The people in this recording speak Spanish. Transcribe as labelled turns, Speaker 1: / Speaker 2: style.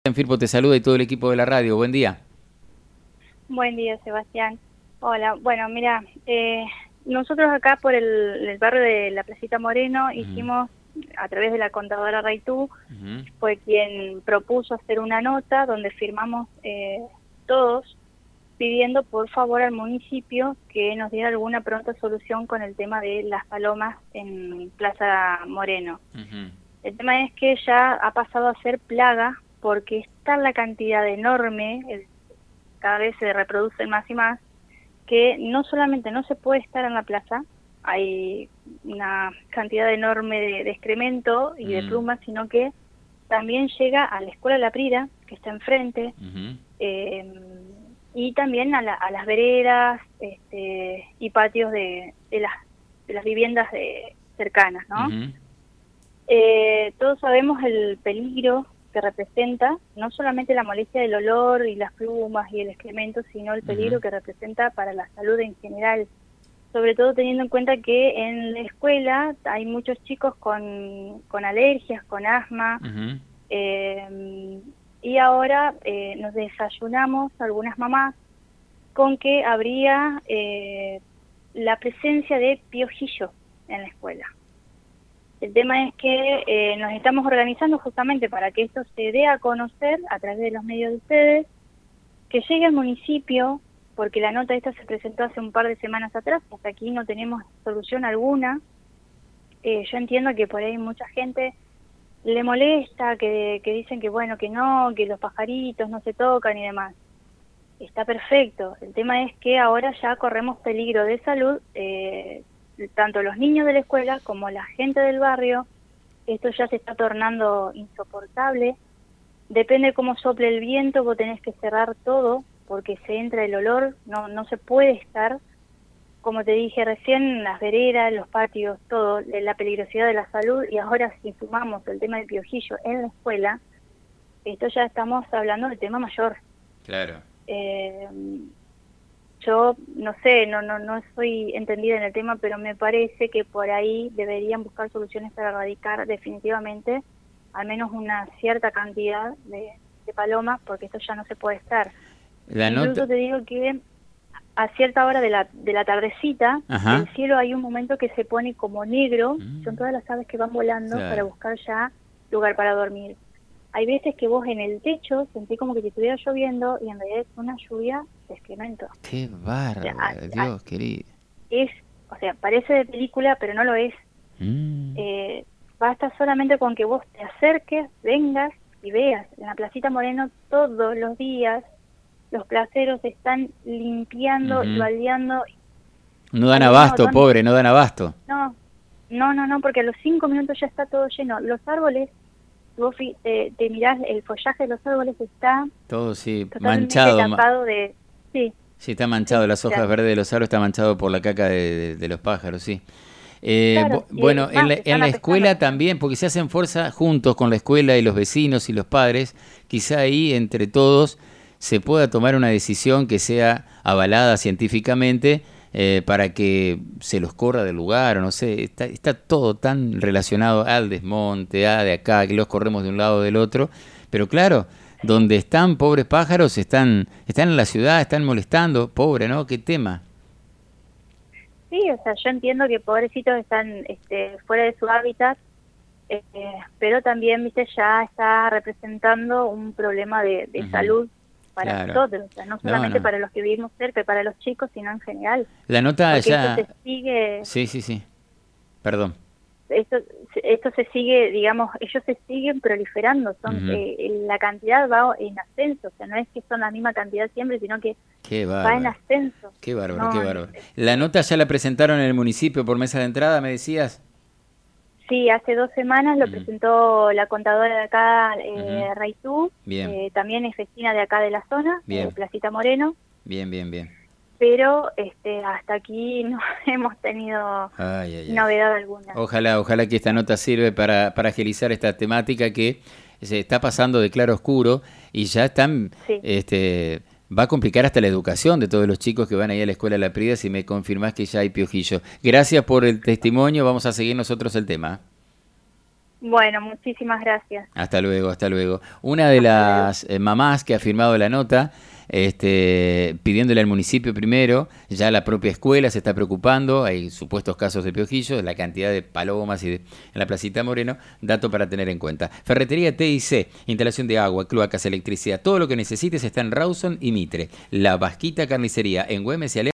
Speaker 1: Firpo te saluda y todo el equipo de la radio. Buen día.
Speaker 2: Buen día, Sebastián. Hola, bueno, mira, nosotros acá por el barrio de la Placita Moreno hicimos, a través de la contadora Raitú, fue quien propuso hacer una nota donde firmamos todos pidiendo por favor al municipio que nos diera alguna pronta solución con el tema de las palomas en Plaza Moreno. El tema es que ya ha pasado a ser plaga porque está la cantidad enorme, cada vez se reproducen más y más, que no solamente no se puede estar en la plaza, hay una cantidad enorme de excremento y de plumas, sino que también llega a la Escuela La Prida, que está enfrente, y también a las veredas y patios de las viviendas cercanas, ¿no? Todos sabemos el peligro que representa, no solamente la molestia del olor y las plumas y el excremento, sino el peligro que representa para la salud en general, sobre todo teniendo en cuenta que en la escuela hay muchos chicos con alergias, con asma, y ahora nos desayunamos algunas mamás con que habría la presencia de piojillo en la escuela. El tema es que nos estamos organizando justamente para que esto se dé a conocer a través de los medios de ustedes, que llegue al municipio, porque la nota esta se presentó hace un par de semanas atrás, hasta aquí no tenemos solución alguna. Yo entiendo que por ahí mucha gente le molesta, que dicen que bueno, que no, que los pajaritos no se tocan y demás. Está perfecto. El tema es que ahora ya corremos peligro de salud, tanto los niños de la escuela como la gente del barrio. Esto ya se está tornando insoportable. Depende cómo sople el viento, vos tenés que cerrar todo porque se entra el olor, no se puede estar, como te dije recién, las veredas, los patios, todo, la peligrosidad de la salud. Y ahora si sumamos el tema del piojillo en la escuela, esto ya estamos hablando del tema mayor.
Speaker 1: Claro.
Speaker 2: Yo no sé, no estoy entendida en el tema, pero me parece que por ahí deberían buscar soluciones para erradicar definitivamente al menos una cierta cantidad de palomas, porque esto ya no se puede estar. Incluso te digo que a cierta hora de la tardecita, el cielo hay un momento que se pone como negro, son todas las aves que van volando para buscar ya lugar para dormir. Hay veces que vos en el techo sentí como que te estuviera lloviendo y en realidad es una lluvia de excremento.
Speaker 1: ¡Qué bárbaro! Dios querido.
Speaker 2: O sea, parece de película, pero no lo es. Basta solamente con que vos te acerques, vengas y veas. En la Placita Moreno todos los días los placeros están limpiando y baldeando.
Speaker 1: No dan abasto, pobre, no dan abasto.
Speaker 2: No, porque a los 5 minutos ya está todo lleno. Los árboles, vos te mirás, el follaje de los árboles está
Speaker 1: todo manchado,
Speaker 2: tapado de... Sí,
Speaker 1: está manchado, las hojas verdes de los árboles está manchado por la caca de los pájaros, sí.
Speaker 2: Claro,
Speaker 1: bueno, en la escuela también, porque se hacen fuerza juntos con la escuela y los vecinos y los padres, quizá ahí entre todos se pueda tomar una decisión que sea avalada científicamente para que se los corra del lugar, o no sé, está todo tan relacionado al desmonte, de acá, que los corremos de un lado o del otro, pero claro, donde están pobres pájaros, están en la ciudad, están molestando, pobre, ¿no? ¿Qué tema?
Speaker 2: Sí, o sea, yo entiendo que pobrecitos están fuera de su hábitat, pero también, viste, ya está representando un problema de salud para nosotros, o sea, no solamente para los que vivimos cerca y para los chicos, sino en general.
Speaker 1: La nota
Speaker 2: porque
Speaker 1: ya...
Speaker 2: Esto se sigue...
Speaker 1: Sí, perdón.
Speaker 2: Esto se sigue, digamos, ellos se siguen proliferando, la cantidad va en ascenso, o sea, no es que son la misma cantidad siempre, sino que va en ascenso.
Speaker 1: Qué bárbaro, qué bárbaro. ¿La nota ya la presentaron en el municipio por mesa de entrada, me decías?
Speaker 2: Sí, hace 2 semanas lo presentó la contadora de acá, Raitú, también es vecina de acá de la zona, de Placita Moreno.
Speaker 1: Bien.
Speaker 2: Pero hasta aquí no hemos tenido novedad alguna.
Speaker 1: Ojalá que esta nota sirve para agilizar esta temática que se está pasando de claro a oscuro y ya están... va a complicar hasta la educación de todos los chicos que van ahí a la escuela La Prida si me confirmás que ya hay piojillo. Gracias por el testimonio, vamos a seguir nosotros el tema.
Speaker 2: Bueno, muchísimas gracias.
Speaker 1: Hasta luego, hasta luego. Una de las mamás que ha firmado la nota, pidiéndole al municipio primero, ya la propia escuela se está preocupando, hay supuestos casos de piojillos, la cantidad de palomas en la Placita Moreno, dato para tener en cuenta. Ferretería TIC, instalación de agua, cloacas, electricidad, todo lo que necesites está en Rawson y Mitre. La Vasquita Carnicería en Güemes y